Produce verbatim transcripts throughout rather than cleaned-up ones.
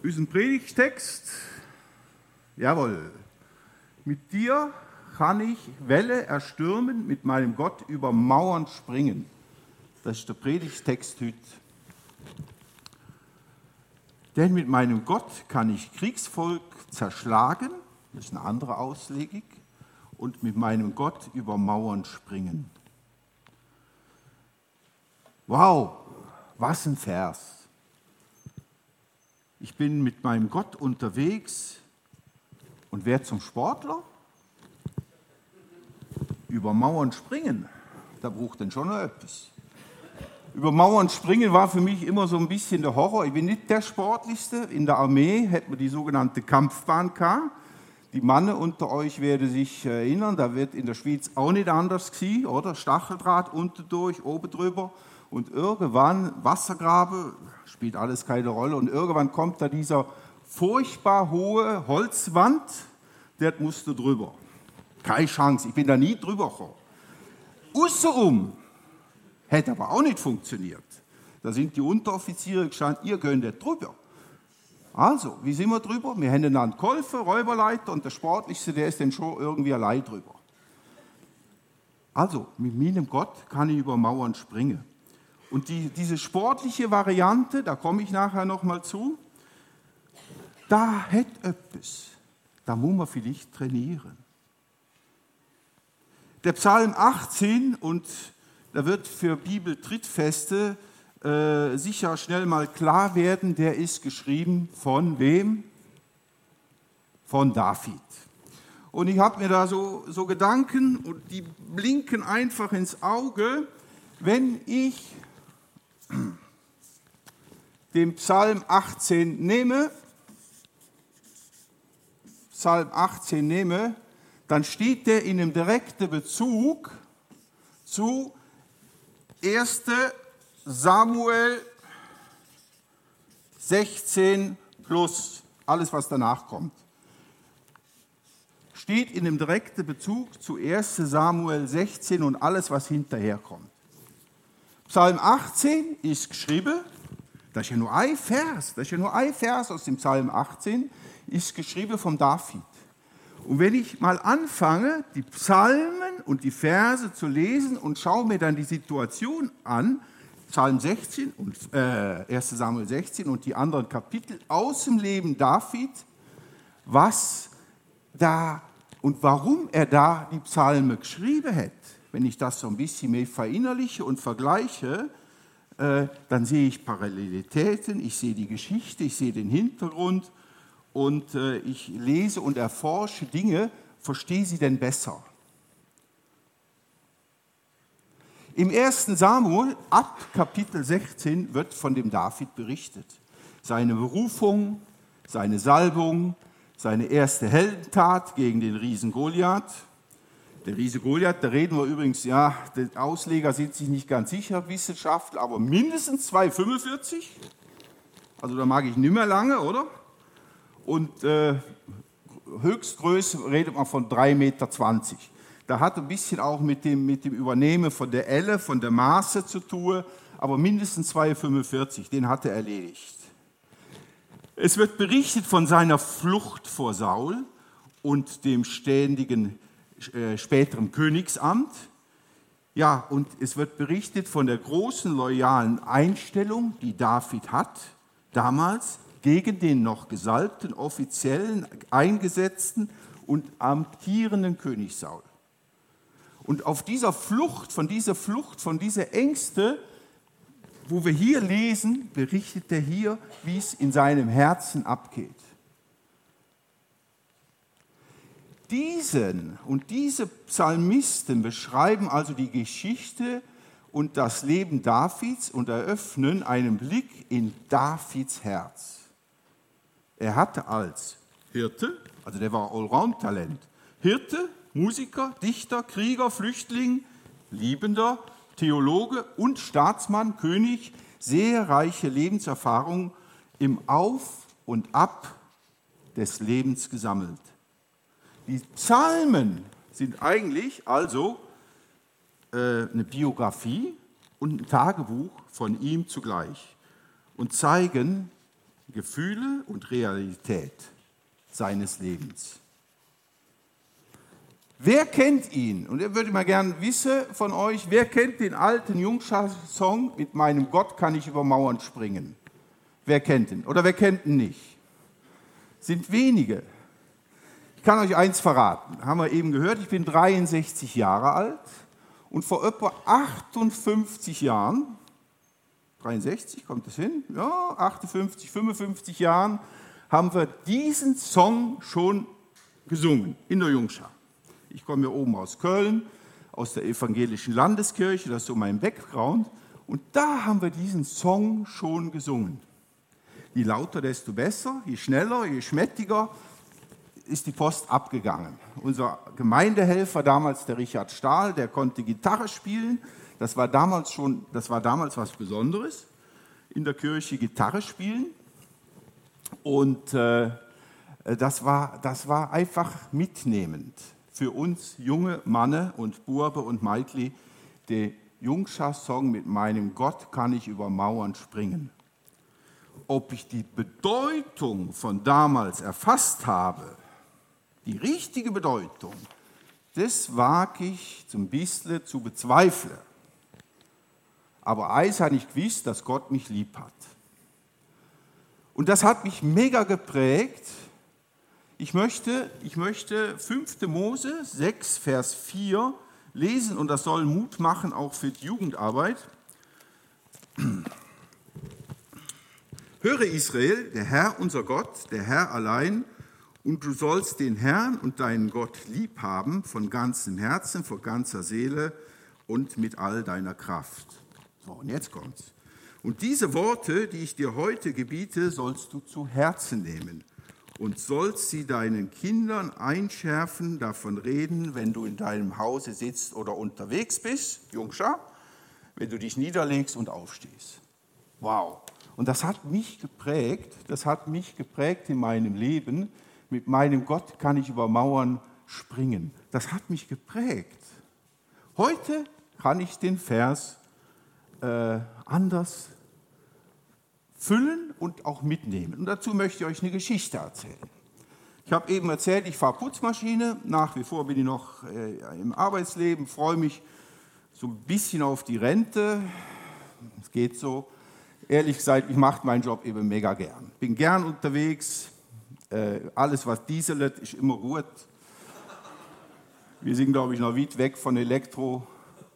Unser Predigtext, jawohl, mit dir kann ich Welle erstürmen, mit meinem Gott über Mauern springen. Das ist der Predigtext heute. Denn mit meinem Gott kann ich Kriegsvolk zerschlagen, das ist eine andere Auslegung, und mit meinem Gott über Mauern springen. Wow, was ein Vers. Ich bin mit meinem Gott unterwegs und werde zum Sportler? Über Mauern springen, da braucht dann schon noch etwas. Über Mauern springen war für mich immer so ein bisschen der Horror. Ich bin nicht der Sportlichste. In der Armee hätten wir die sogenannte Kampfbahn gehabt. Die Männer unter euch werden sich erinnern, da wird in der Schweiz auch nicht anders gewesen, oder? Stacheldraht unten durch, oben drüber. Und irgendwann, Wassergraben, spielt alles keine Rolle. Und irgendwann kommt da dieser furchtbar hohe Holzwand, der musste drüber. Keine Chance, ich bin da nie drüber gekommen. Außenrum hätte aber auch nicht funktioniert. Da sind die Unteroffiziere gestanden, ihr könnt nicht drüber. Also, wie sind wir drüber? Wir haben einander geholfen, Räuberleiter, und der Sportlichste, der ist dann schon irgendwie allein drüber. Also, mit meinem Gott kann ich über Mauern springen. Und die, diese sportliche Variante, da komme ich nachher nochmal zu, da hat etwas, da muss man vielleicht trainieren. Der Psalm achtzehn, und da wird für Bibeltrittfeste äh, sicher schnell mal klar werden, der ist geschrieben von wem? Von David. Und ich habe mir da so, so Gedanken, und die blinken einfach ins Auge, wenn ich den Psalm achtzehn nehme, Psalm achtzehn nehme, dann steht der in einem direkten Bezug zu erster Samuel sechzehn plus alles, was danach kommt. Steht in einem direkten Bezug zu erster Samuel sechzehn und alles, was hinterher kommt. Psalm achtzehn ist geschrieben, das ist ja nur ein Vers, das ist ja nur ein Vers aus dem Psalm achtzehn, ist geschrieben von David. Und wenn ich mal anfange, die Psalmen und die Verse zu lesen und schaue mir dann die Situation an, Psalm sechzehn und äh, erster Samuel sechzehn und die anderen Kapitel aus dem Leben David, was da und warum er da die Psalme geschrieben hat. Wenn ich das so ein bisschen mehr verinnerliche und vergleiche, äh, dann sehe ich Parallelitäten, ich sehe die Geschichte, ich sehe den Hintergrund und äh, ich lese und erforsche Dinge, verstehe sie denn besser. Im ersten Samuel, ab Kapitel sechzehn, wird von dem David berichtet. Seine Berufung, seine Salbung, seine erste Heldentat gegen den Riesen Goliath. Der Riese Goliath, da reden wir übrigens, ja, der Ausleger sind sich nicht ganz sicher, Wissenschaftler, aber mindestens zwei Komma fünfundvierzig. Also da mag ich nicht mehr lange, oder? Und äh, Höchstgröße redet man von drei Komma zwanzig Meter. Da hat ein bisschen auch mit dem, mit dem Übernehmen von der Elle, von der Maße zu tun, aber mindestens zwei Komma fünfundvierzig, den hat er erledigt. Es wird berichtet von seiner Flucht vor Saul und dem ständigen äh, späteren Königsamt. Ja, und es wird berichtet von der großen loyalen Einstellung, die David hat, damals gegen den noch gesalbten, offiziellen, eingesetzten und amtierenden König Saul. Und auf dieser Flucht, von dieser Flucht, von dieser Ängste, wo wir hier lesen, berichtet er hier, wie es in seinem Herzen abgeht. Diesen und diese Psalmisten beschreiben also die Geschichte und das Leben Davids und eröffnen einen Blick in Davids Herz. Er hatte als Hirte, also der war Allround-Talent, Hirte, Musiker, Dichter, Krieger, Flüchtling, Liebender, Theologe und Staatsmann, König, sehr reiche Lebenserfahrung im Auf und Ab des Lebens gesammelt. Die Psalmen sind eigentlich also äh, eine Biografie und ein Tagebuch von ihm zugleich und zeigen Gefühle und Realität seines Lebens. Wer kennt ihn? Und er würde mal gerne wissen von euch, wer kennt den alten Jungscha-Song mit meinem Gott kann ich über Mauern springen? Wer kennt ihn? Oder wer kennt ihn nicht? Sind wenige. Ich kann euch eins verraten, haben wir eben gehört, ich bin dreiundsechzig Jahre alt und vor etwa achtundfünfzig Jahren, dreiundsechzig, kommt das hin? Ja, achtundfünfzig, fünfundfünfzig Jahren haben wir diesen Song schon gesungen in der Jungschar. Ich komme ja oben aus Köln, aus der evangelischen Landeskirche, das ist so mein Background. Und da haben wir diesen Song schon gesungen. Je lauter, desto besser, je schneller, je schmächtiger ist die Post abgegangen. Unser Gemeindehelfer damals, der Richard Stahl, der konnte Gitarre spielen. Das war damals schon, das war damals was Besonderes, in der Kirche Gitarre spielen. Und äh, das war, das war einfach mitnehmend für uns junge Manne und Burbe und Meitli, der Jungscha-Song mit meinem Gott kann ich über Mauern springen. Ob ich die Bedeutung von damals erfasst habe, die richtige Bedeutung, das wage ich zum bisschen zu bezweifeln. Aber eins habe ich gewusst, dass Gott mich lieb hat. Und das hat mich mega geprägt. Ich möchte, ich möchte fünfte Mose sechs, Vers vier lesen und das soll Mut machen, auch für die Jugendarbeit. Höre Israel, der Herr unser Gott, der Herr allein, und du sollst den Herrn und deinen Gott lieb haben von ganzem Herzen, von ganzer Seele und mit all deiner Kraft. So, und jetzt kommt's. Und diese Worte, die ich dir heute gebiete, sollst du zu Herzen nehmen und sollst sie deinen Kindern einschärfen, davon reden, wenn du in deinem Hause sitzt oder unterwegs bist, Jungscha, wenn du dich niederlegst und aufstehst. Wow. Und das hat mich geprägt, das hat mich geprägt in meinem Leben. Mit meinem Gott kann ich über Mauern springen. Das hat mich geprägt. Heute kann ich den Vers äh, anders füllen und auch mitnehmen. Und dazu möchte ich euch eine Geschichte erzählen. Ich habe eben erzählt, ich fahre Putzmaschine. Nach wie vor bin ich noch äh, im Arbeitsleben, freue mich so ein bisschen auf die Rente. Es geht so. Ehrlich gesagt, ich mache meinen Job eben mega gern. Bin gern unterwegs. Äh, alles, was dieselt, ist immer gut. Wir sind, glaube ich, noch weit weg von Elektro.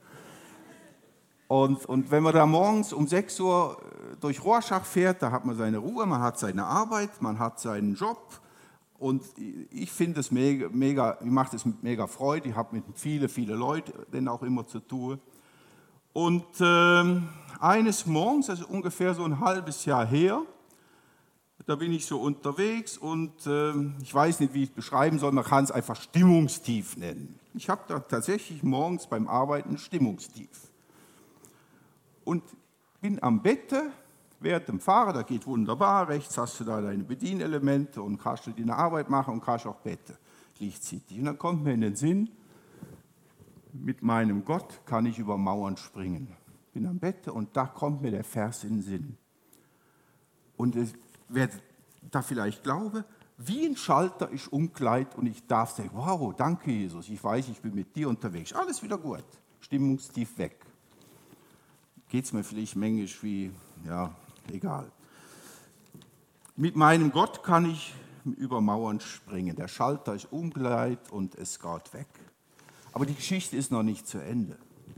Und, und wenn man da morgens um sechs Uhr durch Rorschach fährt, da hat man seine Ruhe, man hat seine Arbeit, man hat seinen Job. Und ich finde es mega, mega, ich mache das mit mega Freude. Ich habe mit vielen, vielen Leuten denn auch immer zu tun. Und äh, eines Morgens, also ungefähr so ein halbes Jahr her, da bin ich so unterwegs und äh, ich weiß nicht, wie ich es beschreiben soll, man kann es einfach Stimmungstief nennen. Ich habe da tatsächlich morgens beim Arbeiten Stimmungstief. Und bin am Bette, während dem Fahren, da geht wunderbar, rechts hast du da deine Bedienelemente und kannst du deine Arbeit machen und kannst auch Bette, gleichzeitig. Und dann kommt mir in den Sinn, mit meinem Gott kann ich über Mauern springen. Bin am Bette und da kommt mir der Vers in den Sinn. Und es, wer da vielleicht glaube, wie ein Schalter ist umkleidet und ich darf sagen, wow, danke Jesus, ich weiß, ich bin mit dir unterwegs. Alles wieder gut, Stimmungstief weg. Geht es mir vielleicht manchmal wie, ja, egal. Mit meinem Gott kann ich über Mauern springen. Der Schalter ist umkleidet und es geht weg. Aber die Geschichte ist noch nicht zu Ende.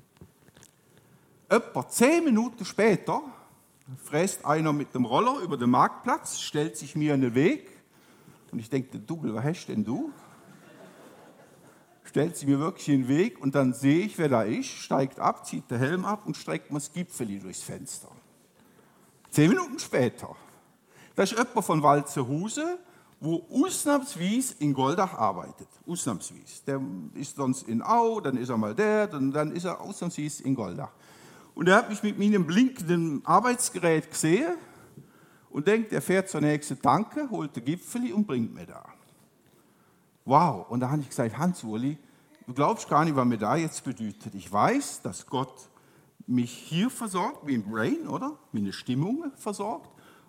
Etwa zehn Minuten später fräst einer mit dem Roller über den Marktplatz, stellt sich mir in den Weg und ich denke, Dougal, was hast denn du? Stellt sich mir wirklich in den Weg und dann sehe ich, wer da ist, steigt ab, zieht den Helm ab und streckt mir das Gipfeli durchs Fenster. Zehn Minuten später. Das ist jemand von Walzerhuse, wo ausnahmsweise in Goldach arbeitet. Ausnahmsweise. Der ist sonst in Au, dann ist er mal der, dann, dann ist er ausnahmsweise in Goldach. Und er hat mich mit meinem blinkenden Arbeitsgerät gesehen und denkt, er fährt zur nächsten Tanke, holt den Gipfeli und bringt mir da. Wow, und da habe ich gesagt, Hans-Uli, du glaubst gar nicht, was mir da jetzt bedeutet. Ich weiß, dass Gott mich hier versorgt, wie im Brain, oder? Meine Stimmung versorgt.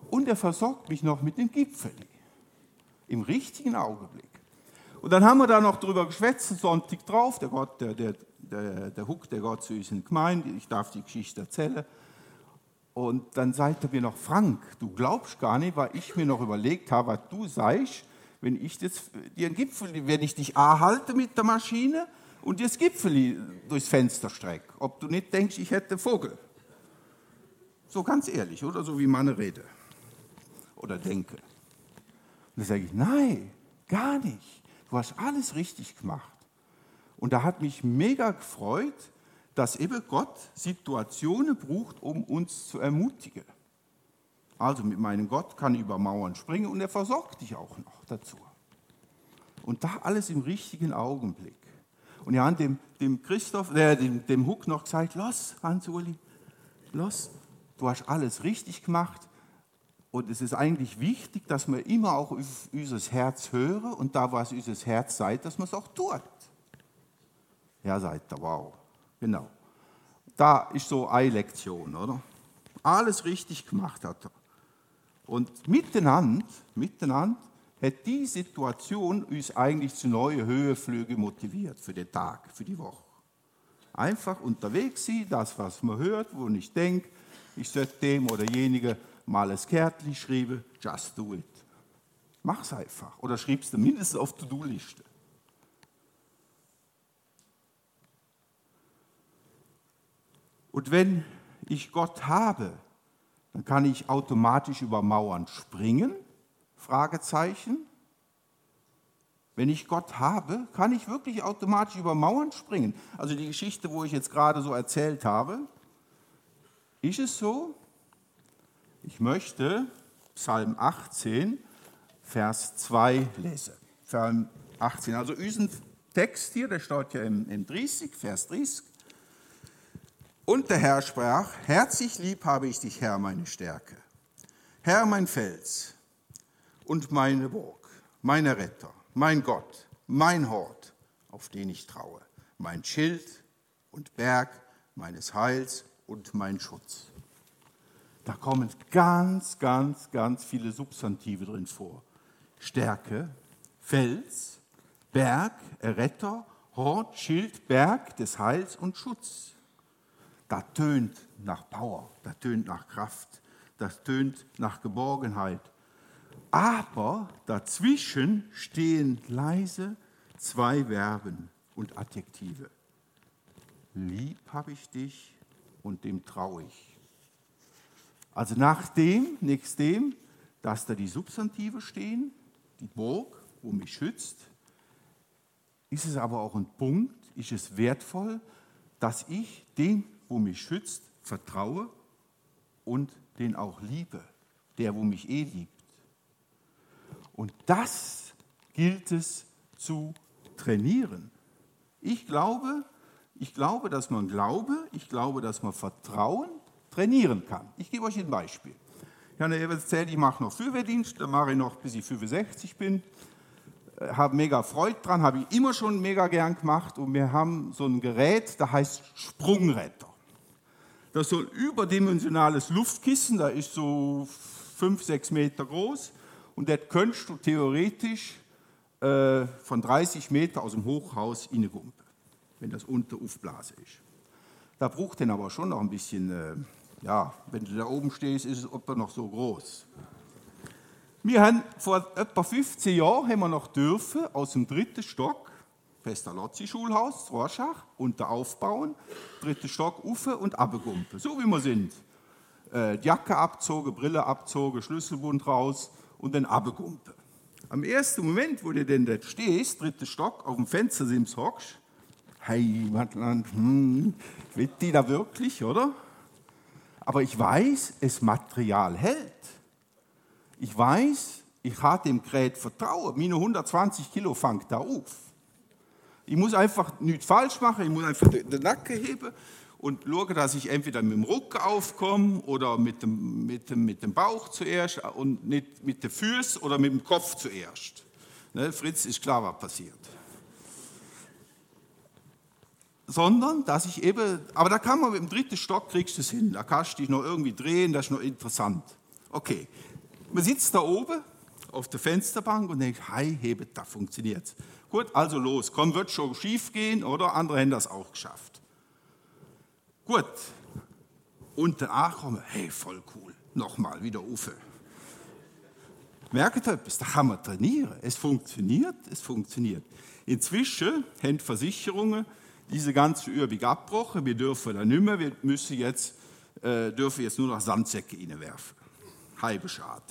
und er versorgt mich noch mit dem Gipfeli. Im richtigen Augenblick. Und dann haben wir da noch drüber geschwätzt, Sonntag drauf, der Gott, der, der, der, der Huck, der Gott zu uns in die Gemeinde, ich darf die Geschichte erzählen. Und dann sagt er mir noch, Frank, du glaubst gar nicht, weil ich mir noch überlegt habe, was du sagst, wenn ich das, dir ein Gipfeli, wenn ich dich anhalte mit der Maschine und dir das Gipfeli durchs Fenster strecke, ob du nicht denkst, ich hätte einen Vogel. So ganz ehrlich, oder? So wie meine Rede oder denke. Und dann sage ich, nein, gar nicht. Du hast alles richtig gemacht. Und da hat mich mega gefreut, dass eben Gott Situationen braucht, um uns zu ermutigen. Also mit meinem Gott kann ich über Mauern springen und er versorgt dich auch noch dazu. Und da alles im richtigen Augenblick. Und ja, dem, dem Christoph, äh, dem, dem Huck noch gesagt, los, Hans-Uli, los, du hast alles richtig gemacht. Und es ist eigentlich wichtig, dass wir immer auch auf unser Herz hören und da, was unser Herz sagt, dass man es auch tut. Ja, sagt er, wow, genau. Da ist so eine Lektion, oder? Alles richtig gemacht hat er. Und miteinander, miteinander hat die Situation uns eigentlich zu neuen Höhenflügen motiviert für den Tag, für die Woche. Einfach unterwegs sein, das, was man hört, wo ich denke, ich sollte dem oder jenige mal ein Kärtchen schreiben, just do it. Mach's einfach. Oder schreib's mindestens auf die To-Do-Liste. Und wenn ich Gott habe, dann kann ich automatisch über Mauern springen? Fragezeichen. Wenn ich Gott habe, kann ich wirklich automatisch über Mauern springen? Also die Geschichte, wo ich jetzt gerade so erzählt habe, ist es so? Ich möchte Psalm achtzehn, Vers zwei lesen. Psalm achtzehn, also unseren Text hier, der steht ja im, im dreißig, Vers dreißig. Und der Herr sprach, herzlich lieb habe ich dich, Herr, meine Stärke. Herr, mein Fels und meine Burg, mein Retter, mein Gott, mein Hort, auf den ich traue, mein Schild und Berg meines Heils und mein Schutz. Da kommen ganz, ganz, ganz viele Substantive drin vor. Stärke, Fels, Berg, Erretter, Hort, Schild, Berg des Heils und Schutz. Das tönt nach Power, das tönt nach Kraft, das tönt nach Geborgenheit. Aber dazwischen stehen leise zwei Verben und Adjektive. Lieb habe ich dich und dem traue ich. Also nach dem, nächst dem, dass da die Substantive stehen, die Burg, wo mich schützt, ist es aber auch ein Punkt, ist es wertvoll, dass ich dem, wo mich schützt, vertraue und den auch liebe, der, wo mich eh liebt. Und das gilt es zu trainieren. Ich glaube, ich glaube, dass man Glaube, ich glaube, dass man Vertrauen trainieren kann. Ich gebe euch ein Beispiel. Ich habe erzählt, ich mache noch Fürwehrdienst, da mache ich noch, bis ich fünfundsechzig bin. Habe mega Freude dran, habe ich immer schon mega gern gemacht. Und wir haben so ein Gerät, das heißt Sprungretter. Das ist so ein überdimensionales Luftkissen, da ist so fünf, sechs Meter groß. Und das könntest du theoretisch äh, von dreißig Meter aus dem Hochhaus reingumpen, wenn das unter Aufblase ist. Da braucht den aber schon noch ein bisschen, äh, ja, wenn du da oben stehst, ist es etwa noch so groß. Wir haben vor etwa fünfzehn Jahren haben wir noch dürfen aus dem dritten Stock, Pestalozzi-Schulhaus, Rorschach, unter aufbauen, dritten Stock rauf und runtergumpen, so wie wir sind. Äh, die Jacke abzogen, Brille abzogen, Schlüsselbund raus und dann runtergumpen. Am ersten Moment, wo du denn da stehst, dritter Stock, auf dem Fenstersims hockst, Heimatland, hm, will die da wirklich, oder? Aber ich weiß, das Material hält. Ich weiß, ich habe dem Gerät Vertrauen. Meine hundertzwanzig Kilo fängt da auf. Ich muss einfach nichts falsch machen, ich muss einfach den Nacken heben und schauen, dass ich entweder mit dem Rücken aufkomme oder mit dem, mit dem, mit dem Bauch zuerst und nicht mit den Füßen oder mit dem Kopf zuerst. Ne, Fritz, ist klar, was passiert. Sondern, dass ich eben, aber da kann man mit dem dritten Stock, kriegst du es hin, da kannst du dich noch irgendwie drehen, das ist noch interessant. Okay, Man sitzt da oben auf der Fensterbank und denkt, hey, hebet, da funktioniert's. Gut, also los, komm, wird schon schief gehen, oder? Andere haben das auch geschafft. Gut, und danach kommen, hey, voll cool, nochmal wieder Ufe. Merkt ihr etwas? Da kann man trainieren. Es funktioniert, es funktioniert. Inzwischen haben Versicherungen diese ganze Übung abgebrochen. Wir dürfen da nicht mehr, wir müssen jetzt, äh, dürfen jetzt nur noch Sandsäcke reinwerfen. Halbe Schade.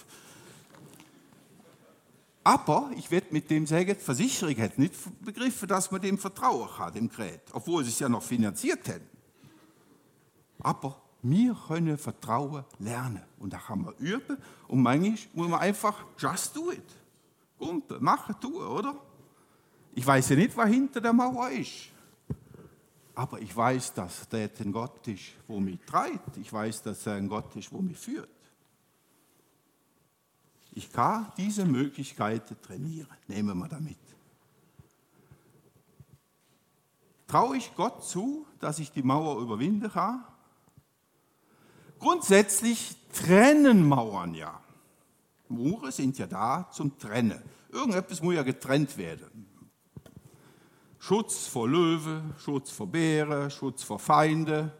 Aber ich werde mit dem sagen, die Versicherung hat nicht begriffen, dass man dem vertrauen kann, dem Gerät, obwohl sie es ja noch finanziert hätten. Aber wir können Vertrauen lernen und da kann man üben und manchmal muss man einfach just do it. Gumpen, machen, tun, oder? Ich weiß ja nicht, was hinter der Mauer ist. Aber ich weiß, dass der ein Gott ist, der mich treibt. Ich weiß, dass er ein Gott ist, der mich führt. Ich kann diese Möglichkeiten trainieren. Nehmen wir damit. Traue ich Gott zu, dass ich die Mauer überwinden kann? Grundsätzlich trennen Mauern ja. Mauern sind ja da zum Trennen. Irgendetwas muss ja getrennt werden. Schutz vor Löwen, Schutz vor Bären, Schutz vor Feinden.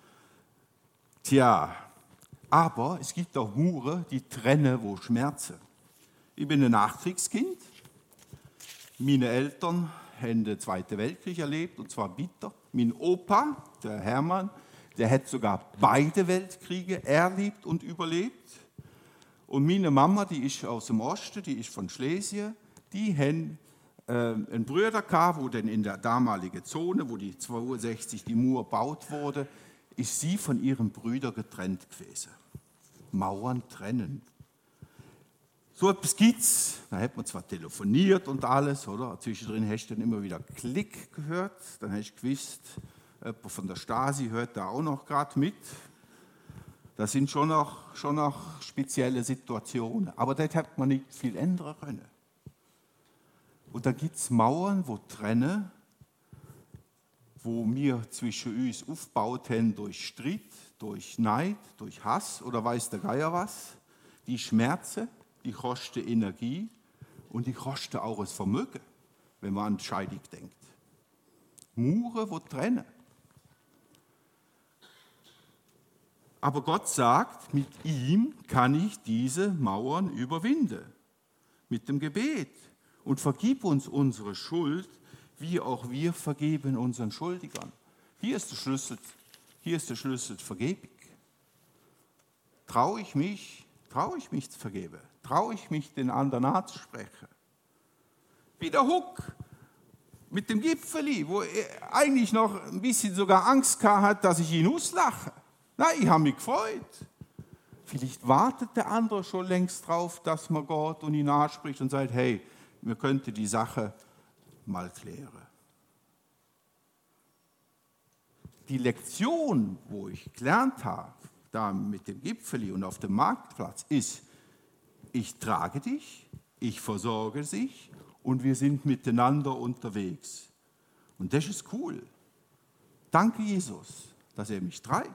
Tja, aber es gibt auch Mauern, die trennen, wo schmerzen. Ich bin ein Nachkriegskind. Meine Eltern haben den Zweiten Weltkrieg erlebt, und zwar bitter. Mein Opa, der Hermann, der hat sogar beide Weltkriege erlebt und überlebt. Und meine Mama, die ist aus dem Osten, die ist von Schlesien, die haben äh, einen Bruder gehabt, wo dann in der damaligen Zone, wo die zweiundsechzig die Mauer gebaut wurde, ist sie von ihrem Bruder getrennt gewesen. Mauern trennen. So etwas gibt's. Da hat man zwar telefoniert und alles, oder? Zwischendrin hast du dann immer wieder Klick gehört, dann hast du gewusst, jemand von der Stasi hört da auch noch gerade mit. Das sind schon noch, schon noch spezielle Situationen. Aber das hat man nicht viel ändern können. Und da gibt es Mauern, wo trennen, wo wir zwischen uns aufgebaut haben durch Streit, durch Neid, durch Hass oder weiß der Geier was. Die Schmerzen, die kosten Energie und die kosten auch das Vermögen, wenn man an die Scheidung denkt. Mauern, wo trennen. Aber Gott sagt, mit ihm kann ich diese Mauern überwinden. Mit dem Gebet. Und vergib uns unsere Schuld, wie auch wir vergeben unseren Schuldigern. Hier ist der Schlüssel, hier ist der Schlüssel zur Vergebung. Traue ich mich, traue ich mich zu vergeben? Traue ich mich, den anderen anzusprechen? Wie der Huck mit dem Gipfeli, wo er eigentlich noch ein bisschen sogar Angst hat, dass ich ihn auslache. Nein, ich habe mich gefreut. Vielleicht wartet der andere schon längst drauf, dass man Gott und ihn anspricht und sagt, hey, wir könnten die Sache mal klären. Die Lektion, wo ich gelernt habe, da mit dem Gipfeli und auf dem Marktplatz, ist, ich trage dich, ich versorge dich und wir sind miteinander unterwegs. Und das ist cool. Danke, Jesus, dass er mich treibt.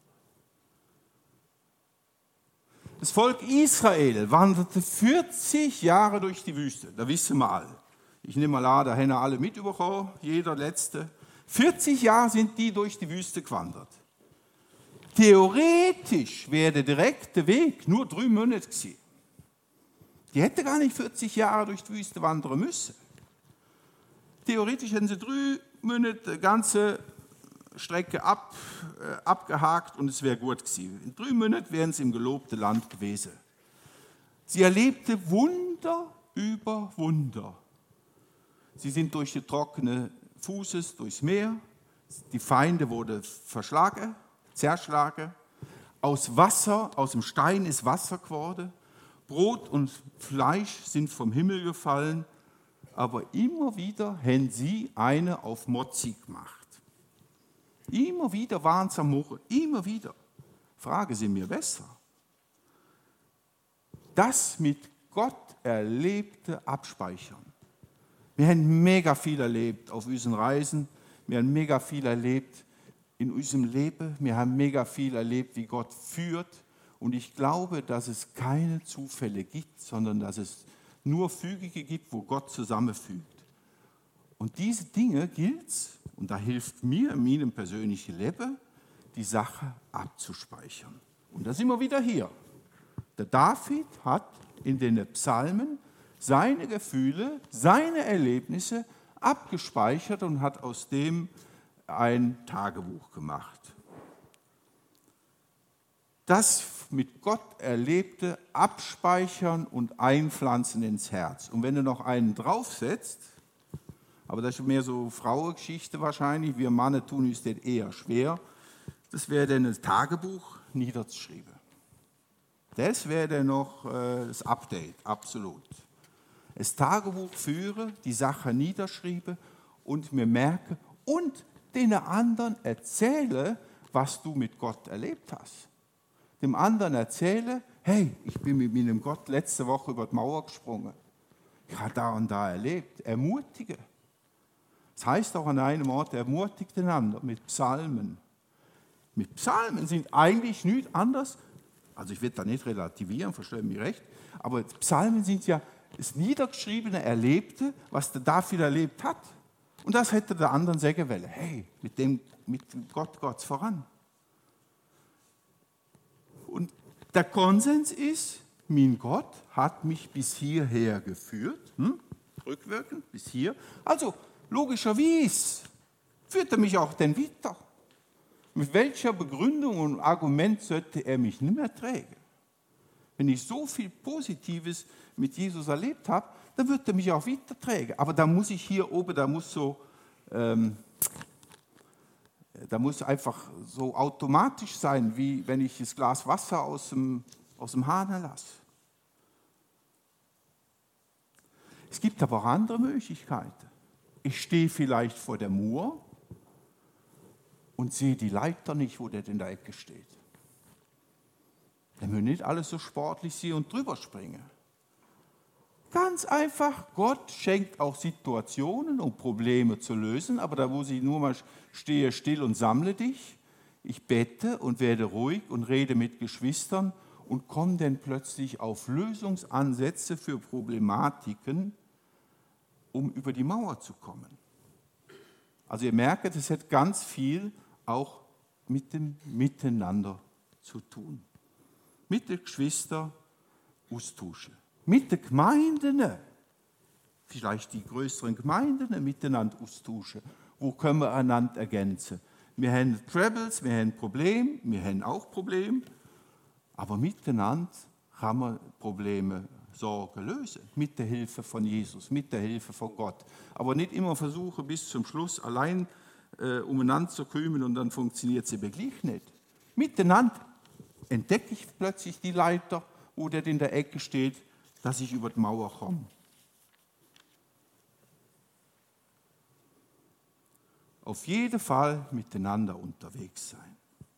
Das Volk Israel wanderte vierzig Jahre durch die Wüste. Da wissen wir alle. Ich nehme mal an, da haben alle mitbekommen, jeder Letzte. vierzig Jahre sind die durch die Wüste gewandert. Theoretisch wäre der direkte Weg nur drei Monate gewesen. Die hätten gar nicht vierzig Jahre durch die Wüste wandern müssen. Theoretisch hätten sie drei Monate die ganze Strecke ab, äh, abgehakt und es wäre gut gewesen. In drei Monaten wären sie im gelobten Land gewesen. Sie erlebte Wunder über Wunder. Sie sind durch die trockene Fußes durchs Meer. Die Feinde wurden verschlagen, zerschlagen. Aus Wasser, aus dem Stein ist Wasser geworden. Brot und Fleisch sind vom Himmel gefallen. Aber immer wieder haben sie eine auf Mozzi gemacht. Immer wieder waren sie am Murren, immer wieder. Fragen Sie mir besser. Das mit Gott Erlebte abspeichern. Wir haben mega viel erlebt auf unseren Reisen. Wir haben mega viel erlebt in unserem Leben. Wir haben mega viel erlebt, wie Gott führt Und ich glaube, dass es keine Zufälle gibt, sondern dass es nur Fügige gibt, wo Gott zusammenfügt. Und diese Dinge gilt es, und da hilft mir in meinem persönlichen Leben, die Sache abzuspeichern. Und da sind wir wieder hier. Der David hat in den Psalmen seine Gefühle, seine Erlebnisse abgespeichert und hat aus dem ein Tagebuch gemacht. Das mit Gott Erlebte abspeichern und einpflanzen ins Herz. Und wenn du noch einen draufsetzt, aber das ist mehr so Frauengeschichte wahrscheinlich, wir Männer tun uns das eher schwer, das wäre dann ein Tagebuch niederzuschreiben. Das wäre dann noch äh, das Update, absolut. Das Tagebuch führen, die Sache niederschreiben und mir merken und den anderen erzähle, was du mit Gott erlebt hast. Dem anderen erzähle, hey, ich bin mit meinem Gott letzte Woche über die Mauer gesprungen. Ich habe da und da erlebt. Ermutige. Das heißt auch an einem Ort, ermutigt einander mit Psalmen. Mit Psalmen sind eigentlich nichts anderes, also ich will da nicht relativieren, verstehe mich recht, aber Psalmen sind ja das niedergeschriebene Erlebte, was der David erlebt hat. Und das hätte der anderen sagen wollen, hey, mit dem, mit Gott geht's voran. Und der Konsens ist, mein Gott hat mich bis hierher geführt, hm? rückwirkend bis hier. Also logischerweise führt er mich auch dann weiter. Mit welcher Begründung und Argument sollte er mich nicht mehr tragen? Wenn ich so viel Positives mit Jesus erlebt habe, dann wird er mich auch weiter tragen. Aber da muss ich hier oben, da muss so, ähm, da muss einfach so automatisch sein, wie wenn ich das Glas Wasser aus dem, aus dem Hahn lasse. Es gibt aber auch andere Möglichkeiten. Ich stehe vielleicht vor der Mauer und sehe die Leiter nicht, wo der in der Ecke steht. Dann müssen nicht alles so sportlich sein und drüber springen. Ganz einfach, Gott schenkt auch Situationen, um Probleme zu lösen, aber da, wo sie nur mal stehe still und sammle dich, ich bete und werde ruhig und rede mit Geschwistern und komme dann plötzlich auf Lösungsansätze für Problematiken, um über die Mauer zu kommen. Also ihr merkt, es hat ganz viel auch mit dem Miteinander zu tun. Mit den Geschwistern austauschen. Mit den Gemeinden, vielleicht die größeren Gemeinden, miteinander austauschen. Wo können wir einander ergänzen? Wir haben Troubles, wir haben Probleme, wir haben auch Probleme, aber miteinander kann man Probleme, Sorgen lösen. Mit der Hilfe von Jesus, mit der Hilfe von Gott. Aber nicht immer versuchen, bis zum Schluss allein äh, umeinander zu kümmern und dann funktioniert es eben gleich nicht. Miteinander entdecke ich plötzlich die Leiter, wo der in der Ecke steht, dass ich über die Mauer komme. Auf jeden Fall miteinander unterwegs sein.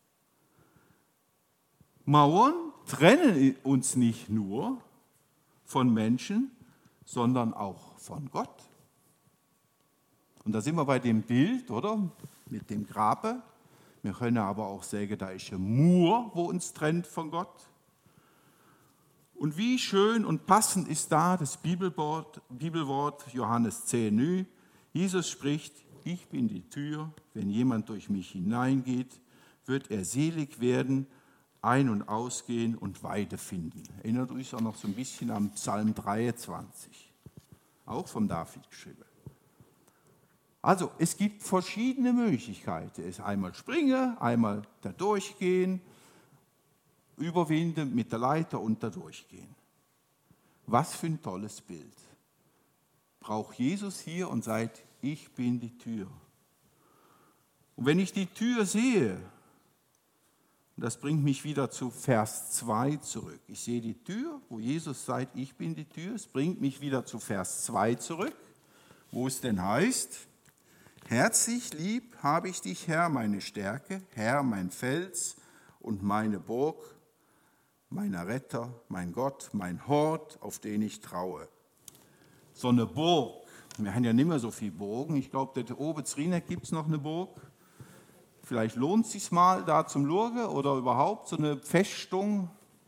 Mauern trennen uns nicht nur von Menschen, sondern auch von Gott. Und da sind wir bei dem Bild, oder? Mit dem Grabe. Wir können aber auch sagen, da ist ein Mur, wo uns trennt von Gott. Und wie schön und passend ist da das Bibelwort, Bibelwort Johannes zehn neun. Jesus spricht, ich bin die Tür, wenn jemand durch mich hineingeht, wird er selig werden, ein- und ausgehen und Weide finden. Erinnert euch auch noch so ein bisschen am Psalm dreiundzwanzig, auch vom David geschrieben. Also es gibt verschiedene Möglichkeiten. Es ist einmal springen, einmal da durchgehen, überwinden mit der Leiter und da durchgehen. Was für ein tolles Bild. Braucht Jesus hier und sagt, ich bin die Tür. Und wenn ich die Tür sehe, und das bringt mich wieder zu Vers zwei zurück. Ich sehe die Tür, wo Jesus sagt, ich bin die Tür. Es bringt mich wieder zu Vers zwei zurück, wo es denn heißt, herzlich lieb habe ich dich, Herr, meine Stärke, Herr, mein Fels und meine Burg, mein Retter, mein Gott, mein Hort, auf den ich traue. So eine Burg. Wir haben ja nicht mehr so viele Burgen. Ich glaube, da oben in Rieneck gibt es noch eine Burg. Vielleicht lohnt es sich mal da zum Schauen oder überhaupt so eine Festung.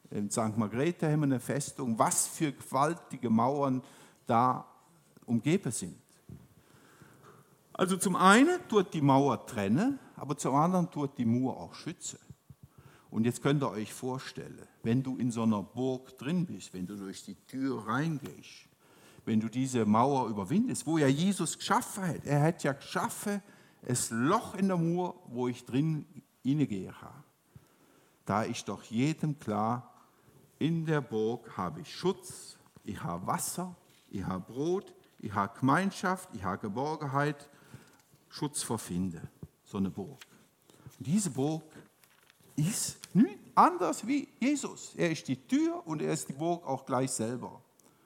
In Sankt Margrethe haben wir eine Festung, was für gewaltige Mauern da umgeben sind. Also zum einen tut die Mauer trennen, aber zum anderen tut die Mauer auch schützen. Und jetzt könnt ihr euch vorstellen, wenn du in so einer Burg drin bist, wenn du durch die Tür reingehst, wenn du diese Mauer überwindest, wo ja Jesus geschaffen hat. Er hat ja geschaffen, das Loch in der Mauer, wo ich drin hineingehe. Da ist doch jedem klar, in der Burg habe ich Schutz, ich habe Wasser, ich habe Brot, ich habe Gemeinschaft, ich habe Geborgenheit, Schutz vor Finden, so eine Burg. Und diese Burg ist nichts anderes wie Jesus. Er ist die Tür und er ist die Burg auch gleich selber.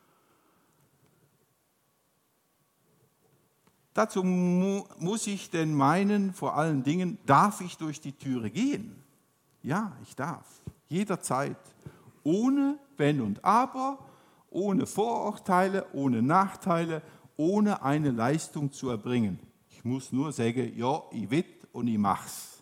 Dazu mu- muss ich denn meinen, vor allen Dingen, darf ich durch die Türe gehen? Ja, ich darf. Jederzeit. Ohne Wenn und Aber, ohne Vorurteile, ohne Nachteile, ohne eine Leistung zu erbringen. Ich muss nur sagen, ja, ich will und ich mach's.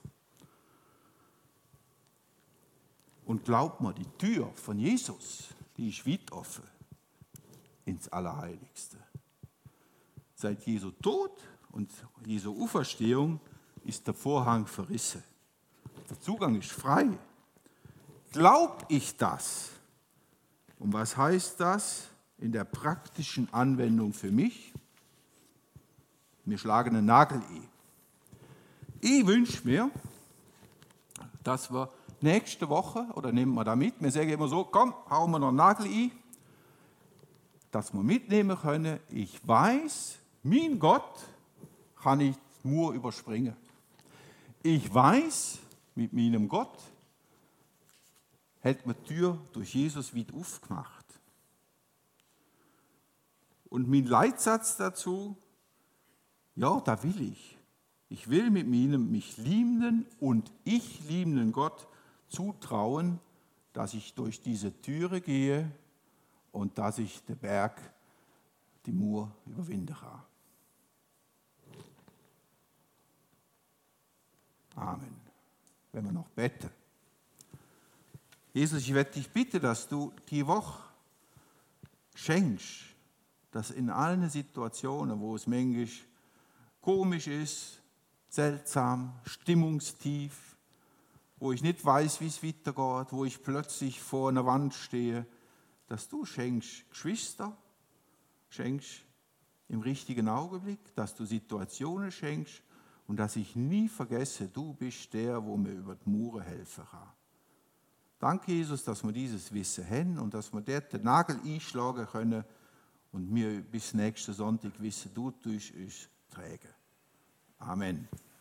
Und glaubt mir, die Tür von Jesus, die ist weit offen ins Allerheiligste. Seit Jesu Tod und Jesu Auferstehung ist der Vorhang verrissen. Der Zugang ist frei. Glaub ich das? Und was heißt das in der praktischen Anwendung für mich? Wir schlagen einen Nagel ein. Ich wünsche mir, dass wir nächste Woche, oder nehmen wir da mit, wir sagen immer so, komm, hauen wir noch einen Nagel ein, dass wir mitnehmen können, ich weiß, mein Gott kann ich die Mauer überspringen. Ich weiß, mit meinem Gott hat man die Tür durch Jesus weit aufgemacht. Und mein Leitsatz dazu, ja, da will ich. Ich will mit meinem mich liebenden und ich liebenden Gott zutrauen, dass ich durch diese Türe gehe und dass ich den Berg, die Mauer überwinden kann. Amen. Wenn wir noch beten. Jesus, ich werde dich bitten, dass du die Woche schenkst, dass in allen Situationen, wo es manchmal komisch ist, seltsam, stimmungstief, wo ich nicht weiß, wie es weitergeht, wo ich plötzlich vor einer Wand stehe, dass du schenkst Geschwister, schenkst im richtigen Augenblick, dass du Situationen schenkst und dass ich nie vergesse, du bist der, wo mir über die Mauer helfen kann. Danke, Jesus, dass wir dieses Wissen haben und dass wir dort den Nagel einschlagen können und wir bis nächsten Sonntag wissen, du tust uns tragen. Amen.